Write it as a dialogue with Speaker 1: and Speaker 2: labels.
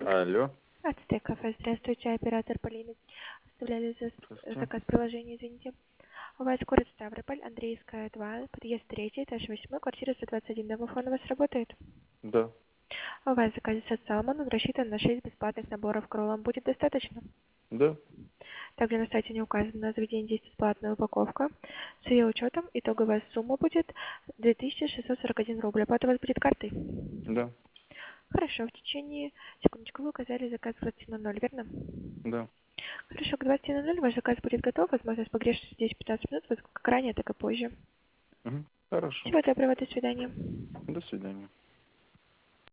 Speaker 1: Алло.
Speaker 2: Ацтек кафе. Здравствуйте, оператор Полина. Оставляли
Speaker 1: Здравствуйте.
Speaker 2: заказ приложения, извините. У вас город Ставрополь, Андреевская, 2, подъезд 3, этаж 8, квартира 121. Домофон у вас работает?
Speaker 1: Да.
Speaker 2: У вас заказ от Салмон, он рассчитан на 6 бесплатных наборов кроллом. Будет достаточно?
Speaker 1: Да.
Speaker 2: Также на сайте не указано на заведение здесь бесплатная упаковка. С ее учетом итоговая сумма будет 2641 рубль. Оплата у вас будет картой?
Speaker 1: Да.
Speaker 2: Хорошо, в течение... Секундочку, вы указали заказ к 20:00, верно?
Speaker 1: Да.
Speaker 2: Хорошо, к 20:00 ваш заказ будет готов. Возможно, с погрешностью 10-15 минут, как ранее, так и позже.
Speaker 1: Угу. Хорошо.
Speaker 2: Всего доброго, до свидания.
Speaker 1: До свидания.